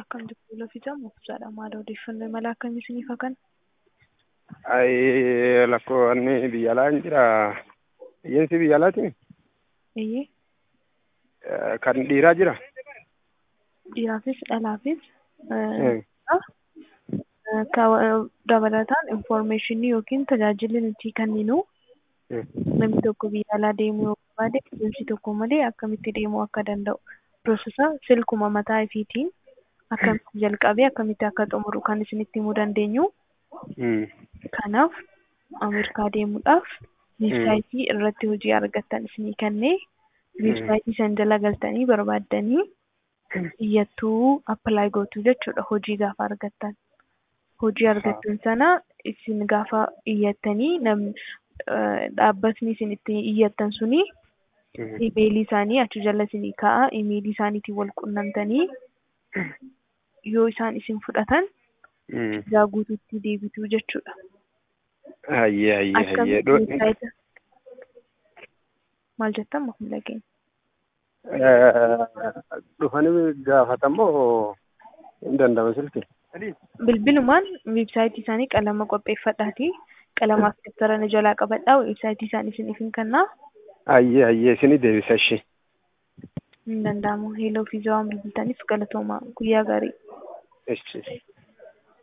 Akkam jirtu lafi jedhamu ofirraadha. Maal odeeffannoo imala akkamii isiniif hakan? Lakkoonni biyya alaa hin jira. Biyyeensi biyya alaati Eeyyee. kan dhiiraa jira. Dhiiraafis dhalaafis dabalataan infoormeeshinii yookiin tajaajilli nuti kenninu namni tokko biyya alaa deemuu yoo barbaade adeemsi tokko malee akkamitti deemuu akka danda'u piroosesa silkuma mataa ifiitiin akkamitti jalqabee akkamitti akka xumuru kan isinitti himuu dandeenyu. Kanaaf Ameerikaa deemuudhaaf weebsaayitii irratti hojii argattan isinii kennee weebsaayitii san jala galtanii barbaaddanii iyyattuu appilaayi gootu jechuudha. Hojii gaafa argattan hojii argattan sana isin gaafa iyyattanii dhaabbatni isin itti iyyattan suni imeelii isaanii achi jala isinii kaa'a. Imeelii isaaniitiin wal qunnamtanii yoo isaan isin fudhatan vizaa guutuutti deebitu jechuudha. Maal jettan maamila keenya? Dhufanii gaafatamoo hin danda'amu silti. Bilbilumaan weebsaayitii isaanii qalama qopheeffadhaati. Qalamaaf daftara ni jalaa qabadhaa. Weebsaayitii isaanii isiniif hin kennaa. Isinii deebisa ishee. Hin danda'amu. Heeloo fi zawaan bilbiltaniif galatooma. Guyyaa gaarii.